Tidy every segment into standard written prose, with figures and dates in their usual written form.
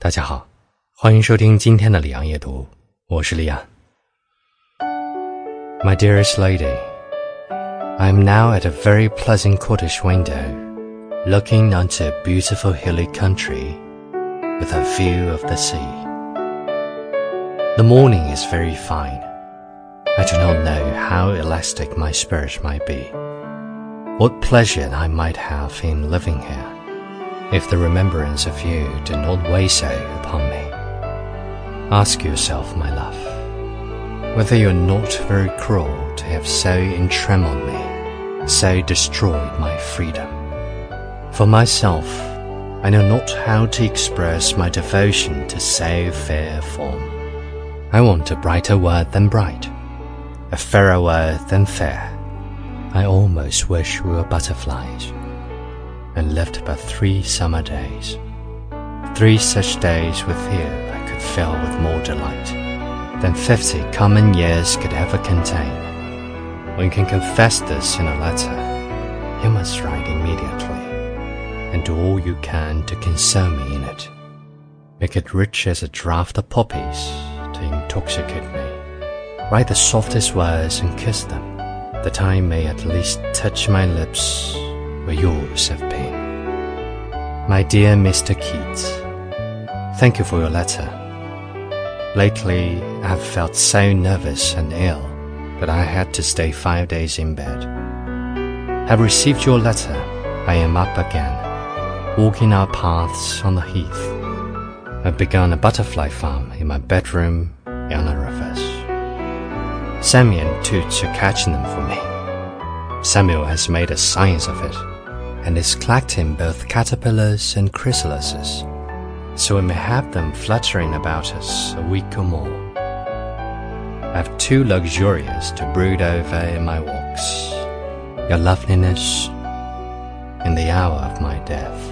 大家好，欢迎收听今天的里昂夜读，我是里昂。My dearest lady, I am now at a very pleasant cottage window, looking onto a beautiful hilly country with a view of the sea. The morning is very fine. I do not know how elastic my spirit might be, what pleasure I might have in living here, if the remembrance of you did not weigh so upon me. Ask yourself, my love, whether you are not very cruel to have so entrammelled me, so destroyed my freedom. For myself, I know not how to express my devotion to so fair a form. I want a brighter word than bright, a fairer word than fair. I almost wish we were butterflies, and lived but 3 summer days. 3 such days with you I could fill with more delight than 50 common years could ever contain. When you can confess this in a letter, you must write immediately, and do all you can to console me in it. Make it rich as a draught of poppies to intoxicate me. Write the softest words and kiss them, that I may at least touch my lips where yours have been. My dear Mr. Keats, thank you for your letter. Lately, I have felt so nervous and ill that I had to stay 5 days in bed. Have received your letter. I am up again, walking our paths on the heath. I've begun a butterfly farm in my bedroom on the rivers. Sammy and Toots are catching them for me. Samuel has made a science of it, and is collecting both caterpillars and chrysalises, so we may have them fluttering about us a week or more. I have 2 luxurious to brood over in my walks, your loveliness and the hour of my death.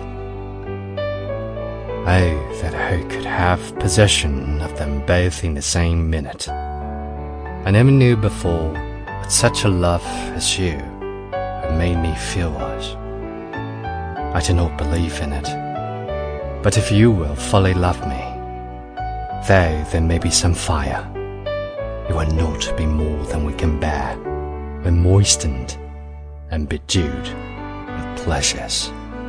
Oh, that I could have possession of them both in the same minute. I never knew before what such a love as you had made me feel was. I do not believe in it, but if you will fully love me, though there may be some fire, it will not be more than we can bear when moistened and bedewed with pleasures.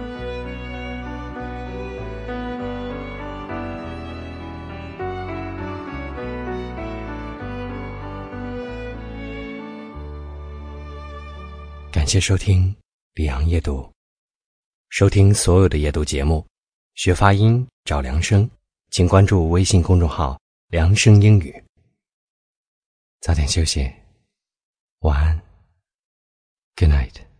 感谢收听里昂夜读。收听所有的夜读节目，学发音找梁生，请关注微信公众号梁生英语。早点休息，晚安 ，Good night。